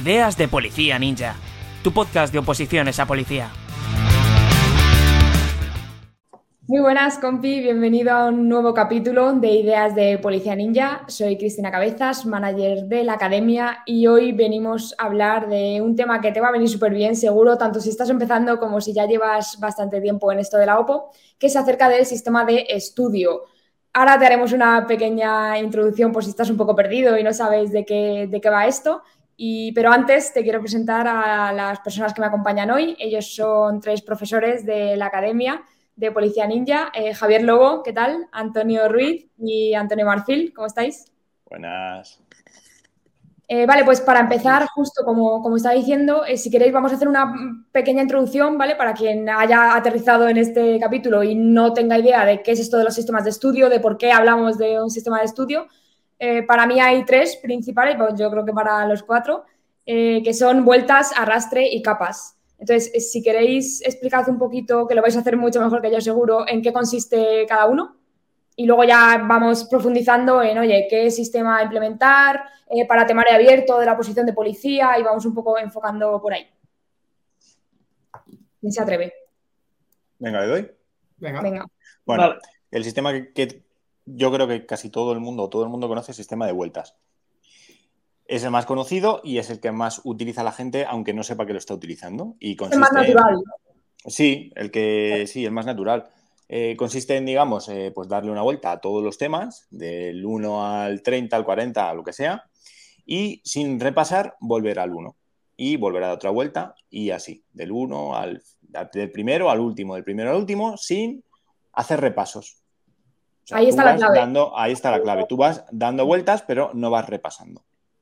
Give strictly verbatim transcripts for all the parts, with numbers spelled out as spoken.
Ideas de Policía Ninja, tu podcast de oposiciones a policía. Muy buenas, compi, bienvenido a un nuevo capítulo de Ideas de Policía Ninja. Soy Cristina Cabezas, manager de la academia, y hoy venimos a hablar de un tema que te va a venir súper bien, seguro, tanto si estás empezando como si ya llevas bastante tiempo en esto de la OPO, que es acerca del sistema de estudio. Ahora te haremos una pequeña introducción por si estás un poco perdido y no sabes de qué, de qué va esto. Y, pero antes te quiero presentar a las personas que me acompañan hoy. Ellos son tres profesores de la academia de Policía Ninja. Eh, Javier Lobo, ¿qué tal? Antonio Ruiz y Antonio Marfil, ¿cómo estáis? Buenas. Eh, vale, pues para empezar, justo como, como estaba diciendo, eh, si queréis vamos a hacer una pequeña introducción, ¿vale? Para quien haya aterrizado en este capítulo y no tenga idea de qué es esto de los sistemas de estudio, de por qué hablamos de un sistema de estudio. Eh, para mí hay tres principales, pues yo creo que para los cuatro, eh, que son vueltas, arrastre y capas. Entonces, si queréis explicad un poquito, que lo vais a hacer mucho mejor que yo seguro, en qué consiste cada uno. Y luego ya vamos profundizando en, oye, qué sistema implementar eh, para temario abierto de la posición de policía, y vamos un poco enfocando por ahí. ¿Quién se atreve? Venga, le doy. Venga. Venga. Bueno, Vale. El sistema que, que yo creo que casi todo el mundo, todo el mundo conoce, es el sistema de vueltas. Es el más conocido y es el que más utiliza la gente, aunque no sepa que lo está utilizando. Y consiste el más natural. En, sí, el que sí, el más natural. Eh, consiste en, digamos, eh, pues darle una vuelta a todos los temas, del uno al treinta, al cuarenta, a lo que sea, y sin repasar, volver al uno. Y volver a dar otra vuelta, y así, del uno al del primero al último, del primero al último, sin hacer repasos. O sea, ahí está la clave. Dando, ahí está la clave. Tú vas dando vueltas, pero no vas repasando.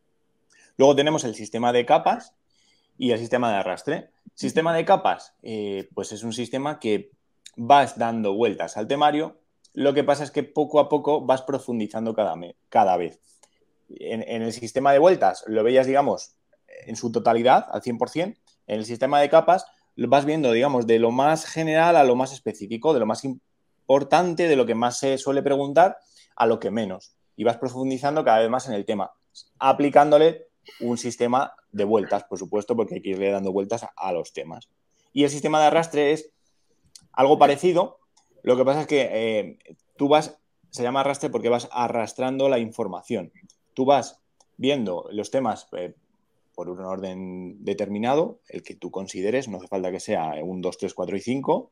Luego tenemos el sistema de capas y el sistema de arrastre. Sistema de capas, eh, pues es un sistema que vas dando vueltas al temario. Lo que pasa es que poco a poco vas profundizando cada, me, cada vez. En, en el sistema de vueltas lo veías, digamos, en su totalidad, al cien por ciento. En el sistema de capas lo vas viendo, digamos, de lo más general a lo más específico, de lo más importante, de lo que más se suele preguntar, a lo que menos. Y vas profundizando cada vez más en el tema, aplicándole un sistema de vueltas, por supuesto, porque hay que irle dando vueltas a, a los temas. Y el sistema de arrastre es algo parecido. Lo que pasa es que eh, tú vas, se llama arrastre porque vas arrastrando la información. Tú vas viendo los temas eh, por un orden determinado, el que tú consideres, no hace falta que sea un, dos, tres, cuatro y cinco,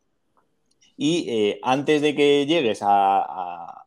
y eh, antes de que llegues a, a,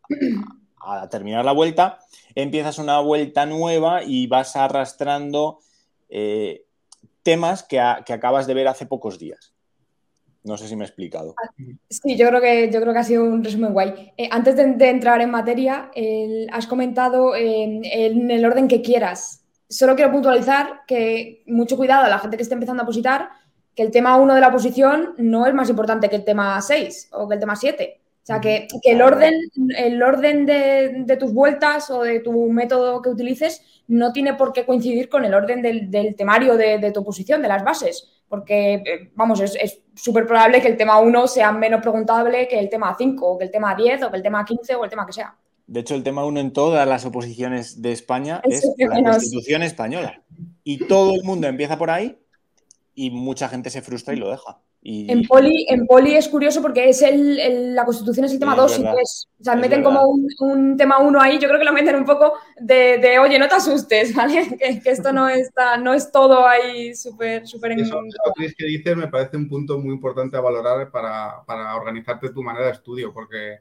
a terminar la vuelta, empiezas una vuelta nueva y vas arrastrando eh, temas que, a, que acabas de ver hace pocos días. No sé si me he explicado. Sí, yo creo que, yo creo que ha sido un resumen guay. Eh, antes de, de entrar en materia, el, has comentado eh, en el orden que quieras. Solo quiero puntualizar que mucho cuidado a la gente que esté empezando a opositar, que el tema uno de la oposición no es más importante que el tema seis o que el tema siete. O sea, que, que el orden, el orden de, de tus vueltas o de tu método que utilices no tiene por qué coincidir con el orden del, del temario de, de tu oposición, de las bases. Porque, vamos, es súper probable que el tema uno sea menos preguntable que el tema cinco, o que el tema diez, o que el tema quince, o el tema que sea. De hecho, el tema uno en todas las oposiciones de España es, es la menos. Constitución española. Y todo el mundo empieza por ahí y mucha gente se frustra y lo deja. Y... En, poli, en Poli es curioso porque es el, el, la Constitución es el tema dos y tres. O sea, es meten verdad. como un, un tema uno ahí. Yo creo que lo meten un poco de, de oye, no te asustes, ¿vale? Que, que esto no, está, no es todo ahí súper súper en... Eso, eso Chris, que dices me parece un punto muy importante a valorar para, para organizarte tu manera de estudio, porque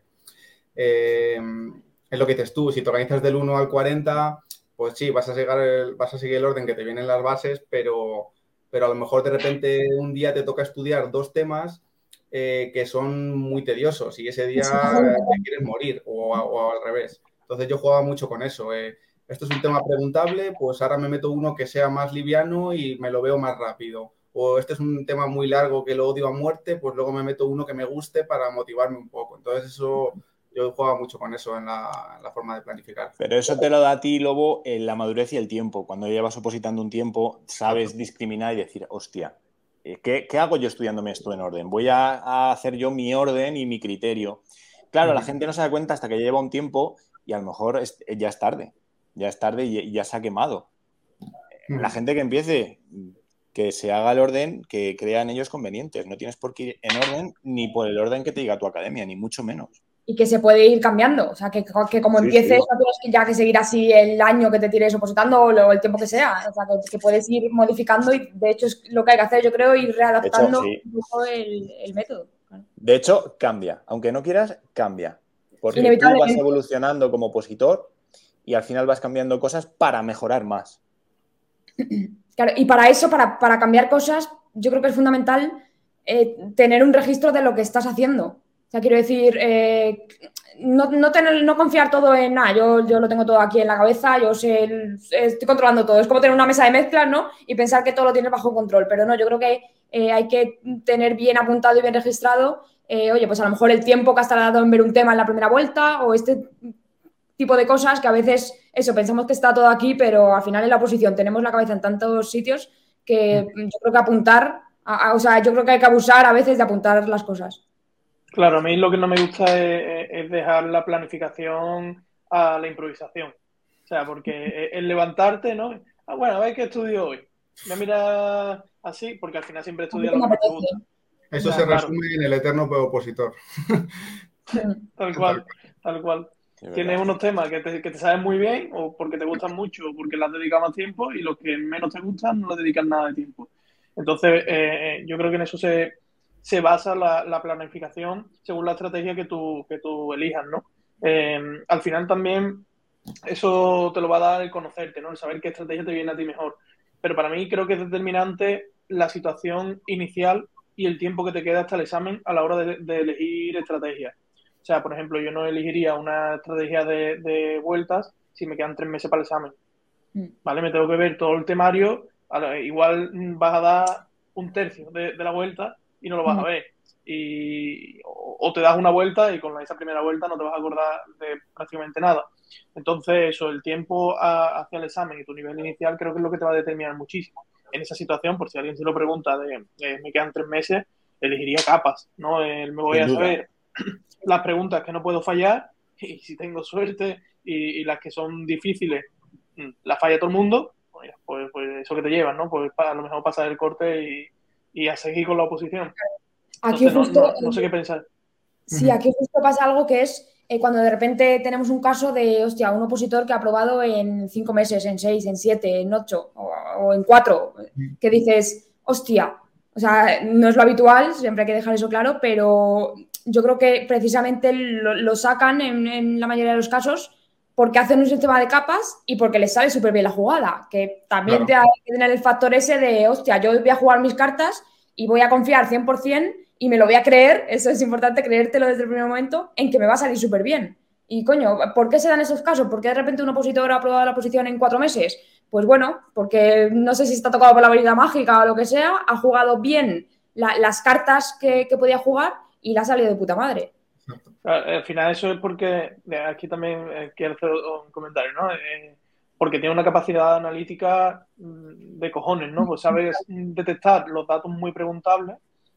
eh, es lo que dices tú, si te organizas del uno al cuarenta, pues sí, vas a, llegar el, vas a seguir el orden que te vienen las bases, pero... pero a lo mejor de repente un día te toca estudiar dos temas eh, que son muy tediosos y ese día te quieres morir o, o al revés. Entonces yo jugaba mucho con eso. Eh. Esto es un tema preguntable, pues ahora me meto uno que sea más liviano y me lo veo más rápido. O este es un tema muy largo que lo odio a muerte, pues luego me meto uno que me guste para motivarme un poco. Entonces eso... yo jugaba mucho con eso en la, en la forma de planificar. Pero eso te lo da a ti, Lobo, en la madurez y el tiempo. Cuando llevas opositando un tiempo, sabes discriminar y decir, hostia, ¿qué, qué hago yo estudiándome esto en orden? Voy a, a hacer yo mi orden y mi criterio. Claro, uh-huh. La gente no se da cuenta hasta que lleva un tiempo y a lo mejor es, ya es tarde. Ya es tarde y ya se ha quemado. la gente que empiece, que se haga el orden que crean ellos convenientes. No tienes por qué ir en orden ni por el orden que te diga tu academia, ni mucho menos. Y que se puede ir cambiando. O sea, que, que como Sí, empieces, sí. no tienes que ya que seguir así el año que te tires opositando o lo- el tiempo que sea. O sea, que, que puedes ir modificando y, de hecho, es lo que hay que hacer, yo creo, ir readaptando De hecho, sí. un poco el, el método. De hecho, cambia. Aunque no quieras, cambia. Porque tú vas Inevitablemente. evolucionando como opositor y al final vas cambiando cosas para mejorar más. Claro, y para eso, para, para cambiar cosas, yo creo que es fundamental eh, tener un registro de lo que estás haciendo. O sea, quiero decir, eh, no, no, tener, no confiar todo en nada, yo, yo lo tengo todo aquí en la cabeza, yo sé, el- estoy controlando todo. Es como tener una mesa de mezclas, ¿no? Y pensar que todo lo tienes bajo control. Pero no, yo creo que eh, hay que tener bien apuntado y bien registrado, eh, oye, pues a lo mejor el tiempo que has tardado en ver un tema en la primera vuelta o este tipo de cosas que a veces, eso, pensamos que está todo aquí, pero al final en la oposición tenemos la cabeza en tantos sitios que yo creo que apuntar, a, a, o sea, yo creo que hay que abusar a veces de apuntar las cosas. Claro, a mí lo que no me gusta es, es dejar la planificación a la improvisación. O sea, porque el levantarte, ¿no? Ah, bueno, a ver qué estudio hoy. Me mira así, porque al final siempre estudia lo que más te gusta. Eso O sea, se claro. resume en el eterno opositor. Tal cual, tal cual. Sí, Tienes verdad. unos temas que te, que te saben muy bien o porque te gustan mucho o porque le has dedicado más tiempo y los que menos te gustan no le dedicas nada de tiempo. Entonces, eh, yo creo que en eso se, se basa la, la planificación según la estrategia que tú, que tú elijas, ¿no? Eh, al final también eso te lo va a dar el conocerte, ¿no? El saber qué estrategia te viene a ti mejor. Pero para mí creo que es determinante la situación inicial y el tiempo que te queda hasta el examen a la hora de, de elegir estrategias. O sea, por ejemplo, yo no elegiría una estrategia de, de vueltas si me quedan tres meses para el examen. ¿Vale? Me tengo que ver todo el temario, igual vas a dar un tercio de, de la vuelta y no lo vas a ver. Y, o, o te das una vuelta y con esa primera vuelta no te vas a acordar de prácticamente nada. Entonces, eso, el tiempo a, hacia el examen y tu nivel inicial creo que es lo que te va a determinar muchísimo. En esa situación, por si alguien se lo pregunta de eh, me quedan tres meses, elegiría capas, ¿no? Eh, me voy Sin a duda. saber las preguntas que no puedo fallar y si tengo suerte y, y las que son difíciles las falla todo el mundo, pues, pues, pues eso que te llevas, ¿no? Pues a lo mejor pasar el corte y, y a seguir con la oposición. Aquí Entonces, justo, no, no, no sé qué pensar. Sí, aquí justo pasa algo que es eh, cuando de repente tenemos un caso de, hostia, un opositor que ha aprobado en cinco meses, en seis, en siete, en ocho o, o en cuatro, que dices, hostia, o sea, no es lo habitual, siempre hay que dejar eso claro, pero yo creo que precisamente lo, lo sacan en, en la mayoría de los casos porque hacen un sistema de capas y porque les sale súper bien la jugada, que también Claro. te hay que tener el factor ese de, hostia, yo voy a jugar mis cartas y voy a confiar cien por ciento y me lo voy a creer, eso es importante, creértelo desde el primer momento, en que me va a salir súper bien. Y coño, ¿por qué se dan esos casos? ¿Por qué de repente un opositor ha aprobado la oposición en cuatro meses? Pues bueno, porque no sé si está tocado por la varita mágica o lo que sea, ha jugado bien la, las cartas que, que podía jugar y le ha salido de puta madre. Al final eso es porque, aquí también quiero hacer un comentario, ¿no? Eh, porque tiene una capacidad analítica de cojones, ¿no? Pues sabes detectar los datos muy preguntables,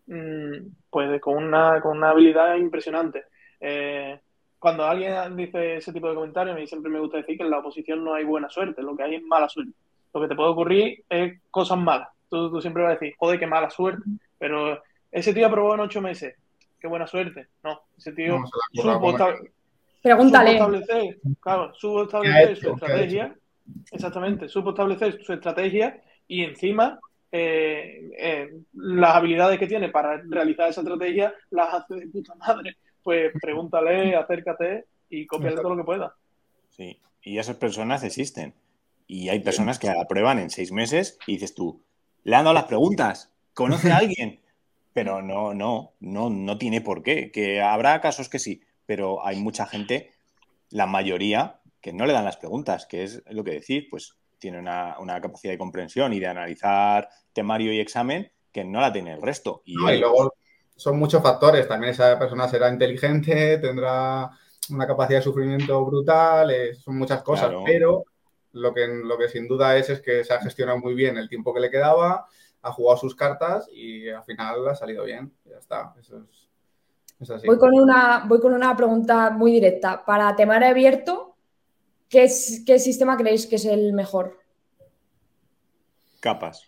pues con una, con una habilidad impresionante. Eh, cuando alguien dice ese tipo de comentarios, a mí siempre me gusta decir que en la oposición no hay buena suerte, lo que hay es mala suerte. Lo que te puede ocurrir es cosas malas. Tú, tú siempre vas a decir, joder, qué mala suerte. Pero ese tío aprobó en ocho meses. Qué buena suerte. No, ese tío No, se la curra supo, como- estab- supo Pregúntale. establecer, claro, supo ¿Qué ha establecer hecho? su ¿Qué ha estrategia. Exactamente, supo establecer su estrategia y encima eh, eh, las habilidades que tiene para realizar esa estrategia las hace de puta madre. Pues pregúntale, acércate y cópiale todo lo que pueda. Sí, y esas personas existen. Y hay personas que aprueban en seis meses y dices tú, le han dado las preguntas, conoce a alguien. Pero no, no, no, no tiene por qué. Que habrá casos que sí, pero hay mucha gente, la mayoría, que no le dan las preguntas, que es lo que decís, pues tiene una, una capacidad de comprensión y de analizar temario y examen que no la tiene el resto. Y, No, y oye, luego son muchos factores. También esa persona será inteligente, tendrá una capacidad de sufrimiento brutal, eh, son muchas cosas, claro. pero lo que, lo que sin duda es es que se ha gestionado muy bien el tiempo que le quedaba, ha jugado sus cartas y al final ha salido bien. Ya está, eso es, es así. Voy con, una, voy con una pregunta muy directa. Para temario abierto, ¿qué, es- qué sistema creéis que es el mejor? capas.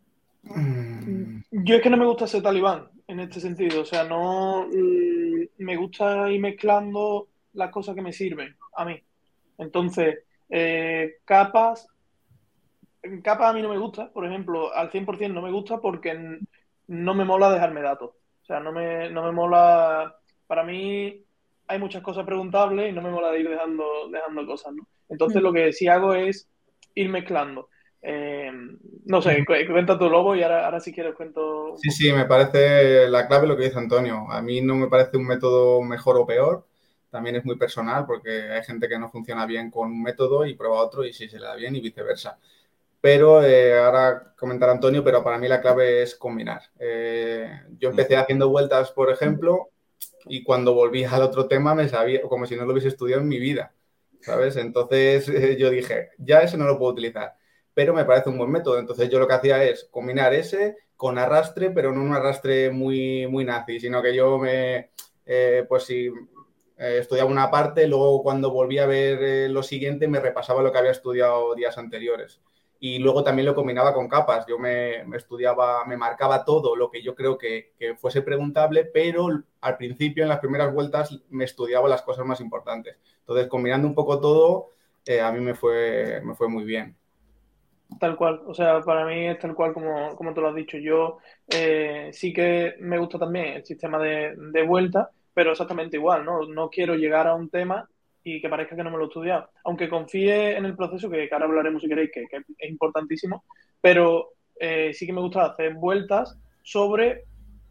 Yo es que no me gusta ser talibán en este sentido. O sea, no mm, me gusta ir mezclando las cosas que me sirven a mí. Entonces, eh, capas, capas a mí no me gusta, por ejemplo, al cien por ciento no me gusta porque no me mola dejarme datos. O sea, no me, no me mola. Para mí hay muchas cosas preguntables y no me mola de ir dejando, dejando cosas, ¿no? Entonces, mm. lo que sí hago es ir mezclando. Eh, no sé, cuenta tu Lobo y ahora, ahora si quieres cuento. Sí, sí, me parece la clave lo que dice Antonio. A mí no me parece un método mejor o peor. También es muy personal porque hay gente que no funciona bien con un método y prueba otro y sí se le da bien y viceversa. Pero eh, ahora comentará Antonio, pero para mí la clave es combinar. Eh, yo empecé haciendo vueltas, por ejemplo, y cuando volví al otro tema me sabía como si no lo hubiese estudiado en mi vida, ¿sabes? Entonces eh, yo dije, ya ese no lo puedo utilizar, pero me parece un buen método. Entonces yo lo que hacía es combinar ese con arrastre, pero no un arrastre muy, muy nazi, sino que yo me, eh, pues si eh, estudiaba una parte, luego cuando volví a ver eh, lo siguiente me repasaba lo que había estudiado días anteriores. Y luego también lo combinaba con capas. Yo me, me estudiaba, me marcaba todo lo que yo creo que, que fuese preguntable, pero al principio, en las primeras vueltas, me estudiaba las cosas más importantes. Entonces, combinando un poco todo, eh, a mí me fue, me fue muy bien. Tal cual, o sea, para mí es tal cual como, como tú lo has dicho. Yo eh, sí que me gusta también el sistema de, de vuelta, pero exactamente igual, ¿no? No quiero llegar a un tema y que parezca que no me lo he estudiado. Aunque confíe en el proceso, que, que ahora hablaremos si queréis, que, que es importantísimo, pero eh, sí que me gusta hacer vueltas sobre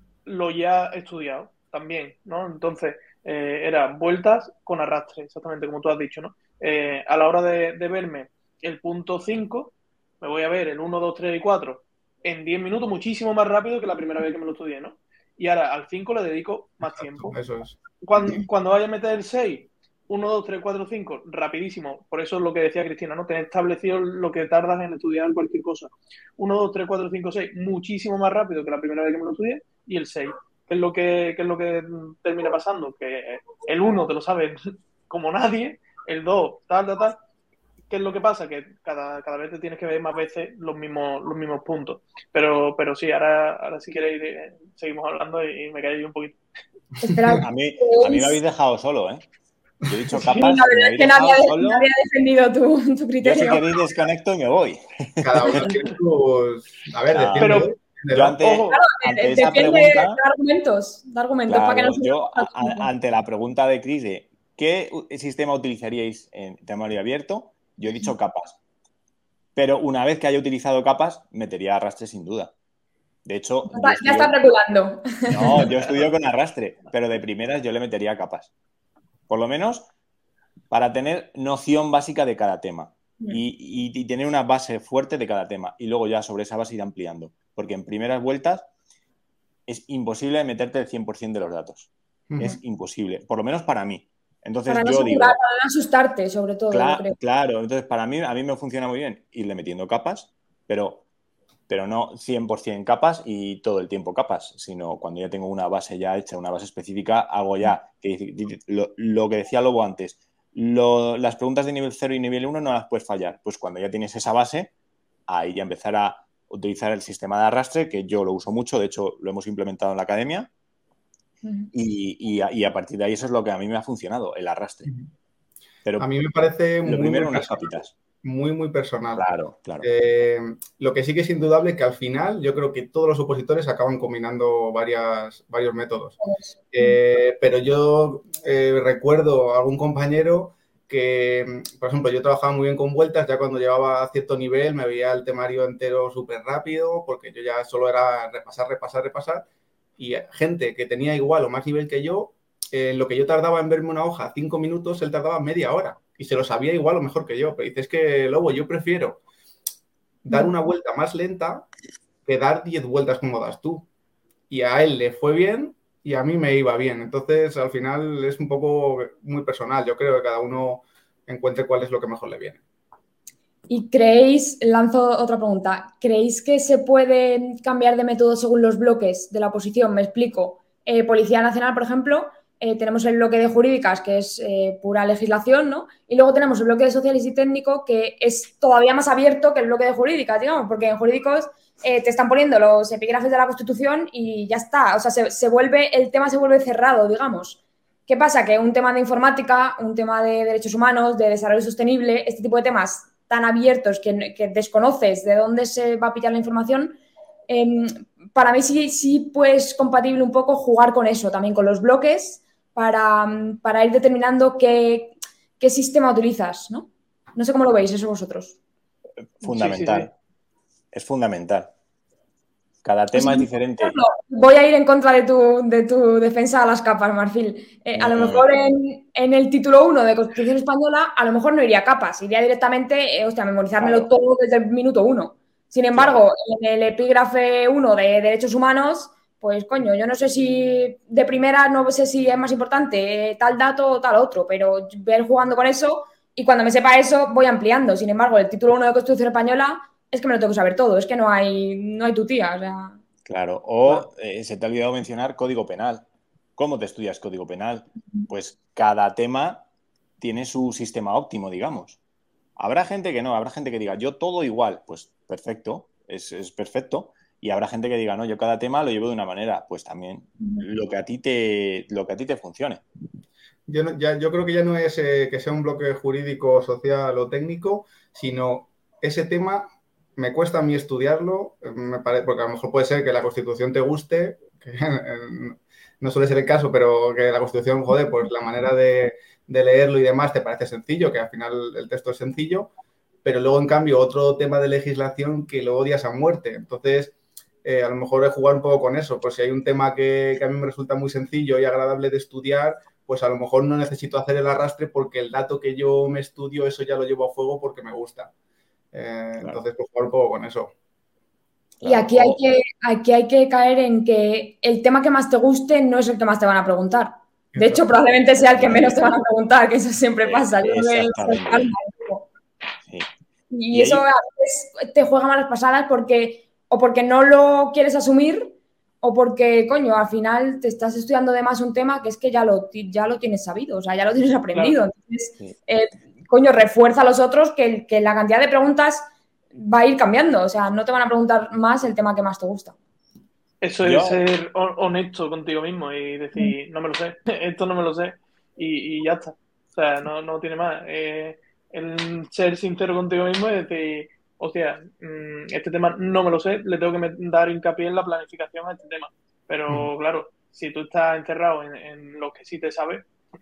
lo ya estudiado también, ¿no? Entonces, eh, eran vueltas con arrastre, exactamente como tú has dicho, ¿no? Eh, a la hora de, de verme el punto cinco, me voy a ver el uno, dos, tres y cuatro en diez minutos, muchísimo más rápido que la primera vez que me lo estudié, ¿no? Y ahora al cinco le dedico más Exacto, tiempo. Eso es. Cuando, cuando vaya a meter el seis, uno, dos, tres, cuatro, cinco, rapidísimo. Por eso es lo que decía Cristina, ¿no? Tener establecido lo que tardas en estudiar cualquier cosa. uno, dos, tres, cuatro, cinco, seis, muchísimo más rápido que la primera vez que me lo estudié. Y el seis, ¿qué es lo que, qué es lo que termina pasando? Que el uno te lo sabes como nadie, el dos, tal, tal, tal. ¿Qué es lo que pasa? Que cada, cada vez te tienes que ver más veces los mismos, los mismos puntos. Pero, pero sí, ahora, ahora si queréis eh, seguimos hablando y, y me callo un poquito. Espera, a, mí, a mí me habéis dejado solo, ¿eh? Yo he dicho capas, sí, la verdad me es que dejado nadie, solo. nadie ha defendido tu, tu criterio. Yo si queréis desconecto y me voy. Cada uno tiene sus... A ver, No, defiende. Yo ante, Ojo, ante de, esa defiende pregunta... de argumentos, de argumentos Claro, para que no se yo a, a, ante la pregunta de Chris de ¿qué sistema utilizaríais en temario abierto? Yo he dicho capas. Pero una vez que haya utilizado capas, metería arrastre sin duda. De hecho, ya, está, ya está reculando. No, yo estudio con arrastre, pero de primeras yo le metería capas. Por lo menos para tener noción básica de cada tema y, y, y tener una base fuerte de cada tema. Y luego ya sobre esa base ir ampliando. Porque en primeras vueltas es imposible meterte el cien por ciento de los datos. Uh-huh. Es imposible, por lo menos para mí. Entonces para no yo saturar, digo... Para no asustarte, sobre todo, cla- yo creo. Claro, entonces para mí, a mí me funciona muy bien irle metiendo capas, pero, pero no cien por ciento capas y todo el tiempo capas, sino cuando ya tengo una base ya hecha, una base específica, hago ya, que, lo, lo que decía Lobo antes, lo, las preguntas de nivel cero y nivel uno no las puedes fallar. Pues cuando ya tienes esa base, ahí ya empezar a utilizar el sistema de arrastre, que yo lo uso mucho, de hecho lo hemos implementado en la academia, uh-huh. y, y, a, y a partir de ahí eso es lo que a mí me ha funcionado, el arrastre. Pero a mí me parece lo muy, primero muy unas personal, capitas. Muy, muy personal. Claro, claro. Eh, lo que sí que es indudable es que al final yo creo que todos los opositores acaban combinando varias, varios métodos. Eh, pero yo eh, recuerdo a algún compañero que, por ejemplo, yo trabajaba muy bien con vueltas, ya cuando llevaba a cierto nivel me veía el temario entero súper rápido, porque yo ya solo era repasar, repasar, repasar, y gente que tenía igual o más nivel que yo, eh, lo que yo tardaba en verme una hoja cinco minutos, él tardaba media hora, y se lo sabía igual o mejor que yo. Pero dices que, Lobo, yo prefiero dar una vuelta más lenta que dar diez vueltas como das tú. Y a él le fue bien y a mí me iba bien. Entonces, al final es un poco muy personal. Yo creo que cada uno encuentre cuál es lo que mejor le viene. ¿Y creéis, lanzo otra pregunta, ¿creéis que se puede cambiar de método según los bloques de la oposición? Me explico. Eh, Policía Nacional, por ejemplo, eh, tenemos el bloque de jurídicas, que es eh, pura legislación, ¿no? Y luego tenemos el bloque de sociales y técnico, que es todavía más abierto que el bloque de jurídicas, digamos, porque en jurídicos eh, te están poniendo los epígrafes de la Constitución y ya está. O sea, se, se vuelve, el tema se vuelve cerrado, digamos. ¿Qué pasa? Que un tema de informática, un tema de derechos humanos, de desarrollo sostenible, este tipo de temas tan abiertos que, que desconoces de dónde se va a pillar la información, eh, para mí sí, sí pues compatible un poco jugar con eso, también con los bloques, para, para ir determinando qué, qué sistema utilizas, ¿no? No sé cómo lo veis eso vosotros. Fundamental. Sí, sí, sí. Es fundamental. Cada tema pues, es diferente. Ejemplo, voy a ir en contra de tu, de tu defensa a las capas, Marfil. Eh, a lo mejor en, en el título uno de Constitución Española, a lo mejor no iría a capas, iría directamente, eh, hostia, memorizármelo claro. todo desde el minuto uno. Sin embargo, claro. en el epígrafe uno de Derechos Humanos, pues coño, yo no sé si de primera no sé si es más importante eh, tal dato o tal otro, pero ver jugando con eso y cuando me sepa eso voy ampliando. Sin embargo, el título uno de Constitución Española es que me lo tengo que saber todo, es que no hay, no hay tu tía, o sea... Claro, o eh, se te ha olvidado mencionar Código Penal. ¿Cómo te estudias Código Penal? Pues cada tema tiene su sistema óptimo, digamos. Habrá gente que no, habrá gente que diga, yo todo igual, pues perfecto, es, es perfecto. Y habrá gente que diga, no, yo cada tema lo llevo de una manera, pues también lo que a ti te, lo que a ti te funcione. Yo, no, ya, yo creo que ya no es eh, que sea un bloque jurídico, social o técnico, sino ese tema me cuesta a mí estudiarlo, me parece, porque a lo mejor puede ser que la Constitución te guste, que no suele ser el caso, pero que la Constitución, joder, pues la manera de, de leerlo y demás te parece sencillo, que al final el texto es sencillo, pero luego, en cambio, otro tema de legislación que lo odias a muerte. Entonces, eh, a lo mejor es jugar un poco con eso, pues si hay un tema que, que a mí me resulta muy sencillo y agradable de estudiar, pues a lo mejor no necesito hacer el arrastre porque el dato que yo me estudio, eso ya lo llevo a fuego porque me gusta. Eh, claro. Entonces, pues jugar un poco con eso. Y aquí hay, que, aquí hay que caer en que el tema que más te guste no es el que más te van a preguntar. De hecho, probablemente sea el que menos te van a preguntar, que eso siempre pasa. Exactamente. Sí. Y, y eso ahí... a veces te juega malas pasadas porque o porque no lo quieres asumir o porque, coño, al final te estás estudiando de más un tema que es que ya lo, ya lo tienes sabido, o sea, ya lo tienes aprendido. Claro. Entonces, sí. eh, coño, refuerza a los otros que, que la cantidad de preguntas va a ir cambiando. O sea, no te van a preguntar más el tema que más te gusta. Eso es Yo... ser honesto contigo mismo y decir, no me lo sé, esto no me lo sé y, y ya está. O sea, no, no tiene más. Eh, el ser sincero contigo mismo es decir, hostia, este tema no me lo sé, le tengo que dar hincapié en la planificación a este tema. Pero mm. claro, si tú estás encerrado en, en lo que sí te sabes.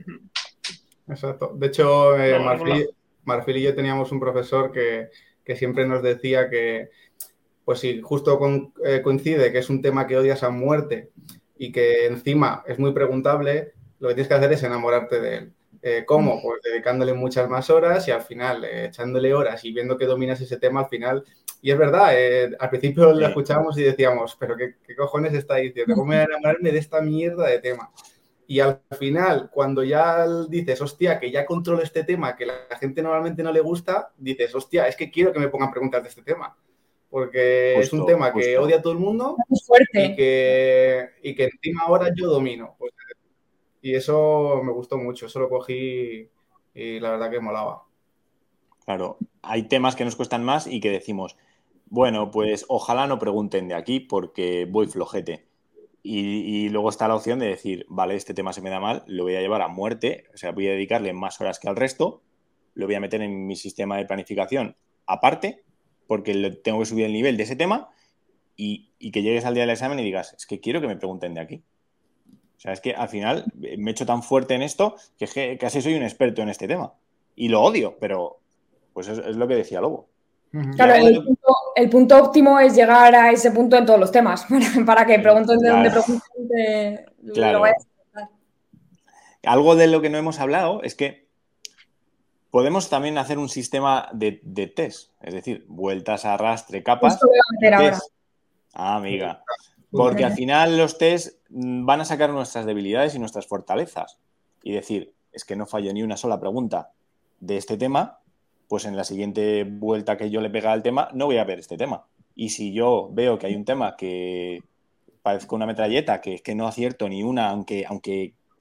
Exacto. De hecho, eh, no, Marfil, Marfil y yo teníamos un profesor que, que siempre nos decía que, pues si justo con, eh, coincide que es un tema que odias a muerte y que encima es muy preguntable, lo que tienes que hacer es enamorarte de él. Eh, ¿Cómo? Pues dedicándole muchas más horas y al final eh, echándole horas y viendo que dominas ese tema al final. Y es verdad, eh, al principio lo escuchábamos y decíamos, pero ¿qué, qué cojones está diciendo? ¿Cómo voy a enamorarme de esta mierda de tema? Y al final, cuando ya dices, hostia, que ya controlo este tema, que la gente normalmente no le gusta, dices, hostia, es que quiero que me pongan preguntas de este tema. Porque justo, es un tema justo. que odia a todo el mundo y que, y que encima ahora yo domino. Pues, y eso me gustó mucho, eso lo cogí y la verdad que molaba. Claro, hay temas que nos cuestan más y que decimos, bueno, pues ojalá no pregunten de aquí porque voy flojete. Y, y luego está la opción de decir, vale, este tema se me da mal, lo voy a llevar a muerte, o sea, voy a dedicarle más horas que al resto, lo voy a meter en mi sistema de planificación aparte, porque le tengo que subir el nivel de ese tema y, y que llegues al día del examen y digas, es que quiero que me pregunten de aquí. O sea, es que al final me he hecho tan fuerte en esto que, es que casi soy un experto en este tema. Y lo odio, pero pues es, es lo que decía Lobo. Claro, el punto, el punto óptimo es llegar a ese punto en todos los temas, para, para que pregunten de claro. dónde pregunten. De, claro. Lo a Algo de lo que no hemos hablado es que podemos también hacer un sistema de, de test, es decir, vueltas, arrastre, capas. Esto voy a meter ahora. Ah, amiga. Porque al final los test van a sacar nuestras debilidades y nuestras fortalezas. Y decir, es que no fallo ni una sola pregunta de este tema, pues en la siguiente vuelta que yo le pega al tema no voy a ver este tema. Y si yo veo que hay un tema que parezca una metralleta, que es que no acierto ni una, aunque, aunque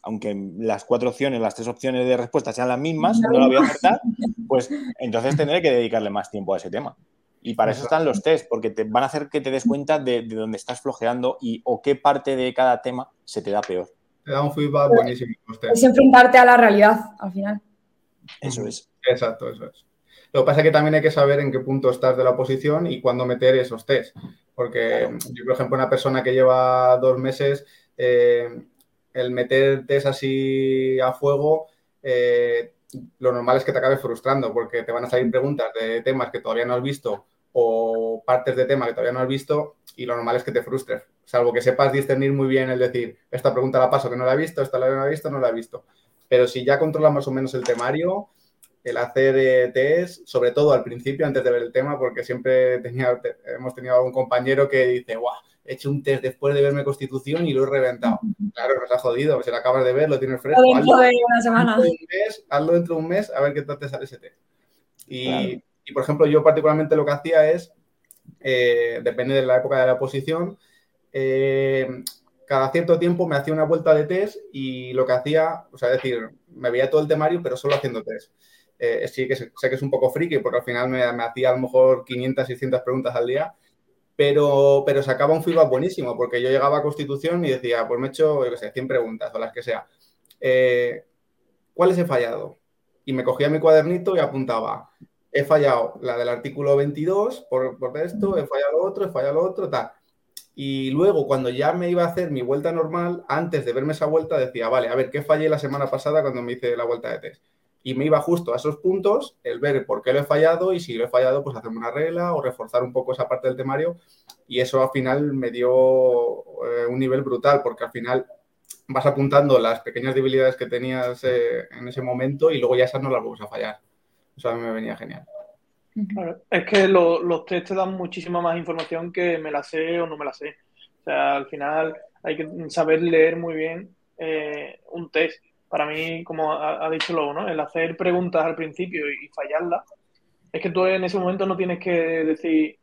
aunque las cuatro opciones, las tres opciones de respuesta sean las mismas, no la voy a acertar, pues entonces tendré que dedicarle más tiempo a ese tema. Y para eso están los test, porque te van a hacer que te des cuenta de, de dónde estás flojeando y o qué parte de cada tema se te da peor. Te da un feedback buenísimo. Es enfrentarte a la realidad, al final. Eso es. Exacto, eso es. Lo que pasa es que también hay que saber en qué punto estás de la oposición y cuándo meter esos test. Porque claro, yo, por ejemplo, una persona que lleva dos meses, eh, el meter test así a fuego, eh, lo normal es que te acabes frustrando porque te van a salir preguntas de temas que todavía no has visto o partes de tema que todavía no has visto y lo normal es que te frustres, salvo que sepas discernir muy bien el decir, esta pregunta la paso que no la he visto, esta la he visto, no la he visto. Pero si ya controlas más o menos el temario, el hacer eh, test, sobre todo al principio, antes de ver el tema, porque siempre tenía, te, hemos tenido algún compañero que dice, guau, he hecho un test después de verme Constitución y lo he reventado. Claro, nos ha jodido, si lo acabas de ver, lo tienes fresco. Dentro de una semana. Hazlo, un mes, hazlo dentro de un mes a ver qué tal te sale ese test. Y, claro. y, por ejemplo, yo particularmente lo que hacía es, eh, depende de la época de la oposición, eh, cada cierto tiempo me hacía una vuelta de test y lo que hacía, o sea, es decir, me veía todo el temario, pero solo haciendo test. Eh, sí que sé, sé que es un poco friki porque al final me, me hacía a lo mejor quinientas, seiscientas preguntas al día, pero, pero sacaba un feedback buenísimo porque yo llegaba a Constitución y decía, pues me he hecho, yo qué sé, cien preguntas o las que sea. Eh, ¿Cuáles he fallado? Y me cogía mi cuadernito y apuntaba, he fallado la del artículo veintidós por, por esto, he fallado otro, he fallado otro, tal. Y luego, cuando ya me iba a hacer mi vuelta normal, antes de verme esa vuelta, decía, vale, a ver, ¿qué fallé la semana pasada cuando me hice la vuelta de test? Y me iba justo a esos puntos, el ver por qué lo he fallado y si lo he fallado, pues hacerme una regla o reforzar un poco esa parte del temario. Y eso al final me dio eh, un nivel brutal, porque al final vas apuntando las pequeñas debilidades que tenías eh, en ese momento y luego ya esas no las vuelves a fallar. Eso a mí me venía genial. Claro, es que lo, los test te dan muchísima más información que me la sé o no me la sé. O sea, al final hay que saber leer muy bien eh, un test. Para mí, como ha, ha dicho Lobo, ¿no? El hacer preguntas al principio y, y fallarlas, es que tú en ese momento no tienes que decir,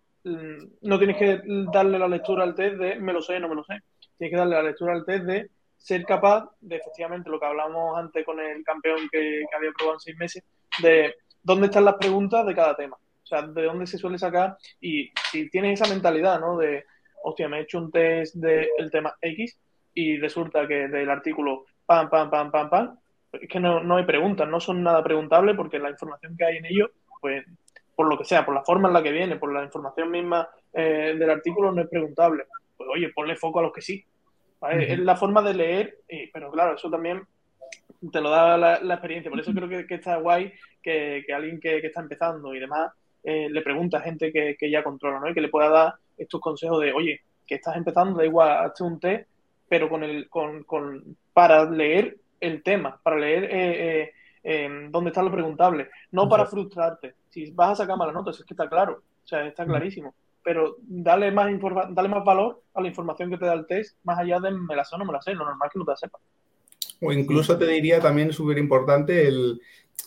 no tienes que darle la lectura al test de me lo sé, no me lo sé. Tienes que darle la lectura al test de ser capaz de, efectivamente, lo que hablamos antes con el campeón que, que había probado en seis meses, de dónde están las preguntas de cada tema. O sea, de dónde se suele sacar y si tienes esa mentalidad, ¿no? De, hostia, me he hecho un test del tema X y resulta que del artículo pam, pam, pam, pam, pam, es que no, no hay preguntas, no son nada preguntables porque la información que hay en ellos, pues, por lo que sea, por la forma en la que viene, por la información misma eh, del artículo no es preguntable. Pues oye, ponle foco a los que sí. ¿Vale? Uh-huh. Es la forma de leer, y, pero claro, eso también te lo da la, la experiencia. Por eso creo que, que está guay que, que alguien que, que está empezando y demás eh, le pregunta a gente que, que ya controla, ¿no? Y que le pueda dar estos consejos de, oye, que estás empezando, da igual, hazte un test, pero con el, con, con, para leer el tema, para leer eh, eh, eh, dónde está lo preguntable, no para frustrarte. Si vas a sacar malas notas, es que está claro, o sea, está clarísimo. Pero dale más, informa- dale más valor a la información que te da el test, más allá de me la sé o no me la sé, lo normal es que no te la sepas. O incluso te diría también súper importante el,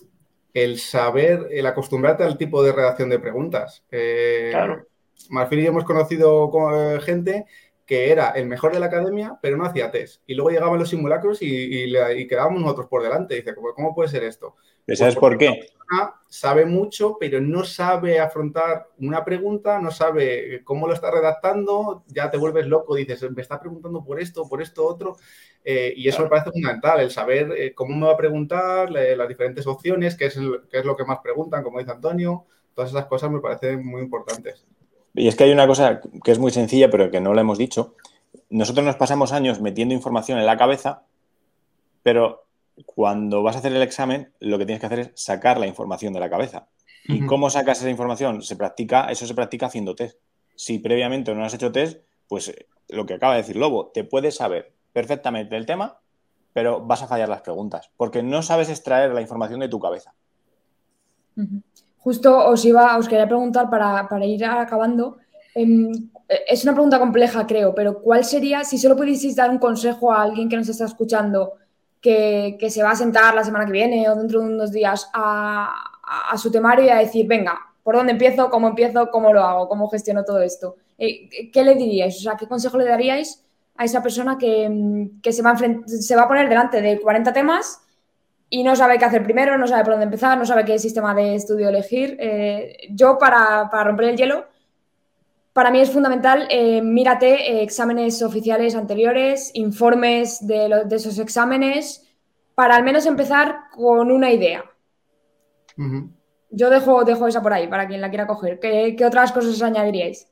el saber, el acostumbrarte al tipo de redacción de preguntas. Eh, claro. Marfil y yo hemos conocido eh, gente que era el mejor de la academia, pero no hacía test. Y luego llegaban los simulacros y, y, le, y quedábamos nosotros por delante. Y dice, ¿cómo puede ser esto? ¿Sabes por qué? Sabe mucho, pero no sabe afrontar una pregunta, no sabe cómo lo está redactando, ya te vuelves loco, dices, me está preguntando por esto, por esto, otro, eh, y eso claro. me parece fundamental, el saber eh, cómo me va a preguntar, le, las diferentes opciones, qué es, el, qué es lo que más preguntan, como dice Antonio, todas esas cosas me parecen muy importantes. Y es que hay una cosa que es muy sencilla, pero que no lo hemos dicho. Nosotros nos pasamos años metiendo información en la cabeza, pero cuando vas a hacer el examen, lo que tienes que hacer es sacar la información de la cabeza. ¿Y uh-huh. cómo sacas esa información? Se practica, eso se practica haciendo test. Si previamente no has hecho test, pues lo que acaba de decir Lobo, te puedes saber perfectamente el tema, pero vas a fallar las preguntas, porque no sabes extraer la información de tu cabeza. Uh-huh. Justo os iba, os quería preguntar para, para ir acabando. Eh, es una pregunta compleja, creo, pero ¿cuál sería, si solo pudieseis dar un consejo a alguien que nos está escuchando, Que, que se va a sentar la semana que viene o dentro de unos días a, a, a su temario y a decir, venga, ¿por dónde empiezo? ¿Cómo empiezo? ¿Cómo lo hago? ¿Cómo gestiono todo esto? Eh, ¿Qué le diríais? O sea, ¿qué consejo le daríais a esa persona que, que se, va a enfrent- se va a poner delante de cuarenta temas y no sabe qué hacer primero, no sabe por dónde empezar, no sabe qué sistema de estudio elegir? Eh, yo, para, para romper el hielo, para mí es fundamental, eh, mírate eh, exámenes oficiales anteriores, informes de, lo- de esos exámenes, para al menos empezar con una idea. Ujú. Yo dejo, dejo esa por ahí, para quien la quiera coger. ¿Qué, qué otras cosas añadiríais?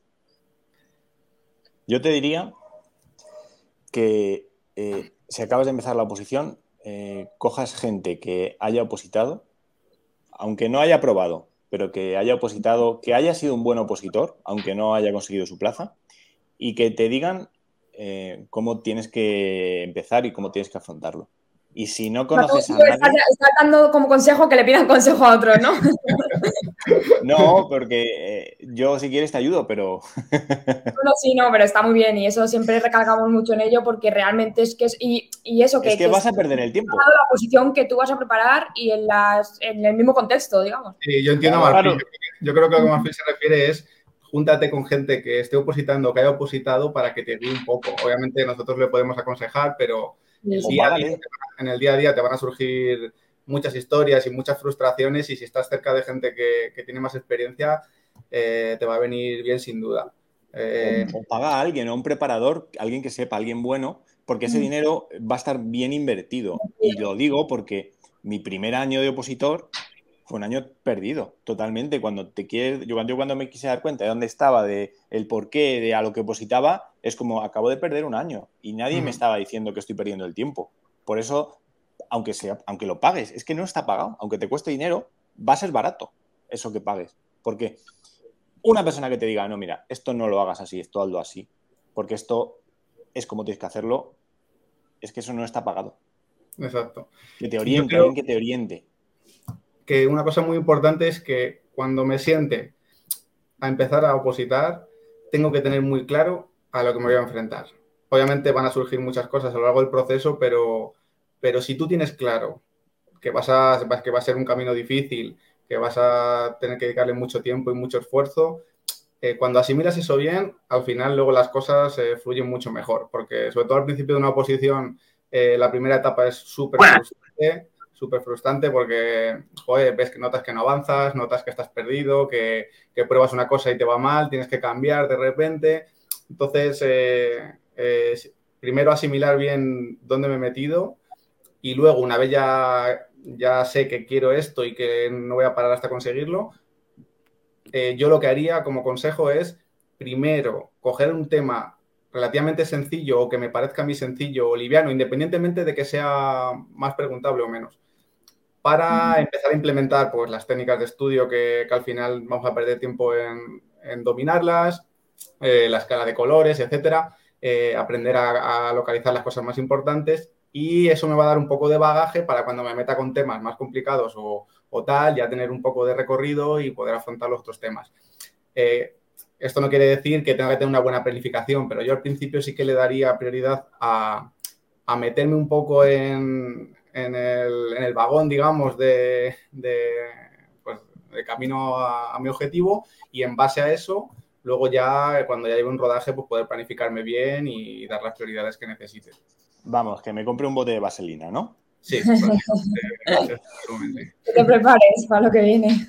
Yo te diría que eh, si acabas de empezar la oposición, eh, cojas gente que haya opositado, aunque no haya aprobado, pero que haya opositado, que haya sido un buen opositor, aunque no haya conseguido su plaza, y que te digan eh, cómo tienes que empezar y cómo tienes que afrontarlo. Y si no conoces a Estás, nadie... estás dando como consejo que le pidan consejo a otros, ¿no? No, porque eh, yo si quieres te ayudo, pero... No, sí, no, pero está muy bien y eso siempre recalcamos mucho en ello porque realmente es que es... Y, y eso, que, es que que vas a es perder el tiempo. la posición que tú vas a preparar y en, las, en el mismo contexto, digamos. Sí, yo entiendo a Claro. Marfil. Yo creo que lo que Marfil se refiere es júntate con gente que esté opositando, que haya opositado para que te guíe un poco. Obviamente nosotros le podemos aconsejar, pero Sí, el sí. día a págale. día, en el día a día te van a surgir muchas historias y muchas frustraciones y si estás cerca de gente que, que tiene más experiencia, eh, te va a venir bien sin duda. Eh, O, o paga a alguien, o un preparador, alguien que sepa, alguien bueno, porque ese dinero va a estar bien invertido. Y lo digo porque mi primer año de opositor fue un año perdido, totalmente. Cuando te quieres, yo, yo cuando me quise dar cuenta de dónde estaba, de el porqué, de a lo que opositaba, es como acabo de perder un año y nadie uh-huh. me estaba diciendo que estoy perdiendo el tiempo. Por eso, aunque sea, aunque lo pagues, es que no está pagado, aunque te cueste dinero, va a ser barato eso que pagues. Porque una persona que te diga, no, mira, esto no lo hagas así, esto hazlo así, porque esto es como tienes que hacerlo, es que eso no está pagado. Exacto. Que te Yo oriente, creo alguien que te oriente. que una cosa muy importante es que cuando me siente a empezar a opositar, tengo que tener muy claro a lo que me voy a enfrentar. Obviamente van a surgir muchas cosas a lo largo del proceso, pero, pero si tú tienes claro que, vas a, que va a ser un camino difícil, que vas a tener que dedicarle mucho tiempo y mucho esfuerzo, eh, cuando asimilas eso bien, al final luego las cosas eh, fluyen mucho mejor, porque sobre todo al principio de una oposición, eh, la primera etapa es súper frustrante, súper frustrante porque, joder, ves que notas que no avanzas, notas que estás perdido, que, que pruebas una cosa y te va mal, tienes que cambiar de repente. Entonces, eh, eh, primero asimilar bien dónde me he metido y luego, una vez ya, ya sé que quiero esto y que no voy a parar hasta conseguirlo, eh, yo lo que haría como consejo es, primero, coger un tema relativamente sencillo o que me parezca a mí sencillo o liviano, independientemente de que sea más preguntable o menos, para empezar a implementar pues, las técnicas de estudio que, que al final vamos a perder tiempo en, en dominarlas, eh, la escala de colores, etcétera, eh, aprender a, a localizar las cosas más importantes y eso me va a dar un poco de bagaje para cuando me meta con temas más complicados o, o tal, ya tener un poco de recorrido y poder afrontar los otros temas. Eh, esto no quiere decir que tenga que tener una buena planificación, pero yo al principio sí que le daría prioridad a, a meterme un poco en, en, el, en el vagón, digamos, de, de, pues, de camino a, a mi objetivo y en base a eso, luego ya, cuando ya lleve un rodaje, pues poder planificarme bien y dar las prioridades que necesite. Vamos, que me compre un bote de vaselina, ¿no? Sí, básicamente. Que te prepares para lo que viene.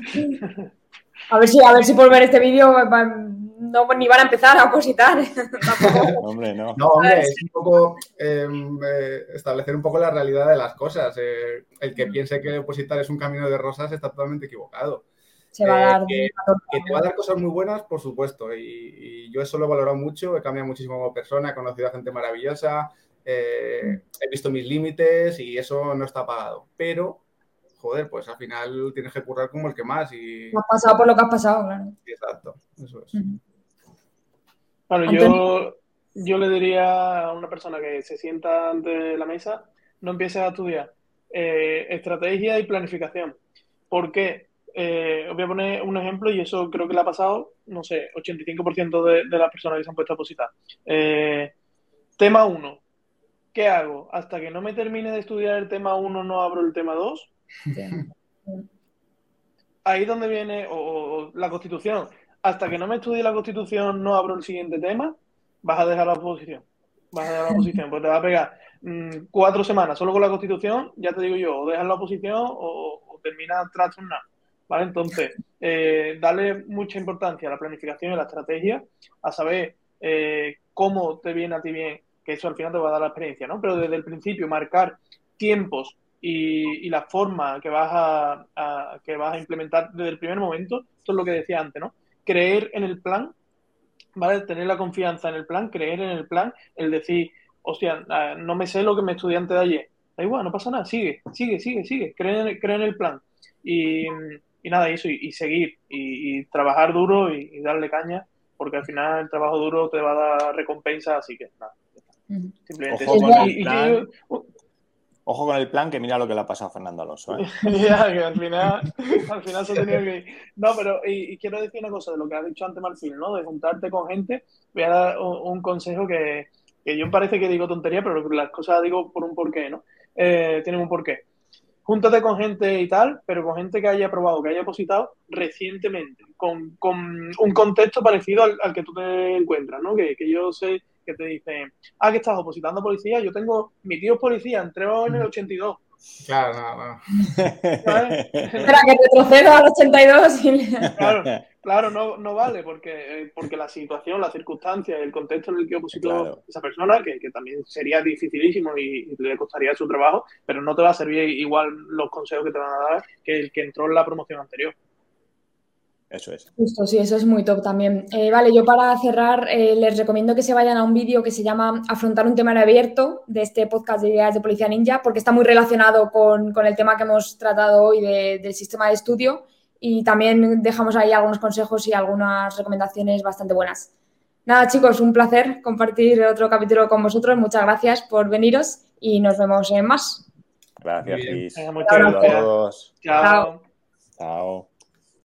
A ver si, a ver si por ver este vídeo no ni van a empezar a opositar. Hombre, no. No, hombre, es un poco eh, eh, establecer un poco la realidad de las cosas. Eh, el que piense que opositar es un camino de rosas está totalmente equivocado. Se va a dar. Eh, que, que te va a dar cosas muy buenas, por supuesto, y, y yo eso lo he valorado mucho, he cambiado muchísimo como persona, he conocido a gente maravillosa, eh, he visto mis límites y eso no está pagado. Pero, joder, pues al final tienes que currar como el que más y... Has pasado por lo que has pasado, claro. Exacto, eso es. Claro, yo, yo le diría a una persona que se sienta ante la mesa, no empieces a estudiar eh, estrategia y planificación. ¿Por qué? Eh, os voy a poner un ejemplo y eso creo que le ha pasado, no sé, ochenta y cinco por ciento de, de las personas que se han puesto a opositar. Eh, tema uno. ¿Qué hago? Hasta que no me termine de estudiar el tema uno, no abro el tema dos. Ahí es donde viene o, o, la Constitución. Hasta que no me estudie la Constitución, no abro el siguiente tema, vas a dejar la oposición. vas a dejar la oposición, pues te va a pegar mmm, cuatro semanas solo con la Constitución, ya te digo yo, o dejas la oposición o, o terminas trastornado, ¿vale? Entonces, eh, darle mucha importancia a la planificación y a la estrategia, a saber eh, cómo te viene a ti bien, que eso al final te va a dar la experiencia, ¿no? Pero desde el principio marcar tiempos y, y la forma que vas a, a, que vas a implementar desde el primer momento, esto es lo que decía antes, ¿no? Creer en el plan, ¿vale? Tener la confianza en el plan, creer en el plan, el decir, hostia, no me sé lo que me estudié antes de ayer, da igual, no pasa nada, sigue, sigue, sigue, sigue, cree en, cree en el plan. Y, y nada, eso, y, y seguir, y, y trabajar duro y, y darle caña, porque al final el trabajo duro te va a dar recompensa, así que nada, simplemente Ojo eso. con el Y, y plan. yo, Ojo con el plan, que mira lo que le ha pasado a Fernando Alonso, ¿eh? ya, que al final, al final se ha tenido que ir. No, pero y, y quiero decir una cosa de lo que has dicho antes, Marfil, ¿no? De juntarte con gente. Voy a dar un, un consejo que, que yo parece que digo tontería, pero las cosas digo por un porqué, ¿no? Eh, tienen un porqué. Júntate con gente y tal, pero con gente que haya probado, que haya opositado recientemente, con, con un contexto parecido al, al que tú te encuentras, ¿no? Que, que yo sé que te dicen, ah, que estás opositando a policía, yo tengo, mi tío es policía, entró en el ochenta y dos. Claro, no, no. ¿Sabes? Espera, que retrocedo al ochenta y dos. Y... Claro, claro, no, no vale, porque, porque la situación, las circunstancias, el contexto en el que opositó Claro. esa persona, que, que también sería dificilísimo y, y le costaría su trabajo, pero no te va a servir igual los consejos que te van a dar que el que entró en la promoción anterior. Eso es. Justo, sí, eso es muy top también. Eh, vale, yo para cerrar eh, les recomiendo que se vayan a un vídeo que se llama Afrontar un tema en abierto, de este podcast de Ideas de Policía Ninja, porque está muy relacionado con, con el tema que hemos tratado hoy de, del sistema de estudio, y también dejamos ahí algunos consejos y algunas recomendaciones bastante buenas. Nada, chicos, un placer compartir otro capítulo con vosotros. Muchas gracias por veniros y nos vemos en más. Gracias, Muy bien. Cris. Venga, muchas Saludos a gracias. todos. Chao. Chao.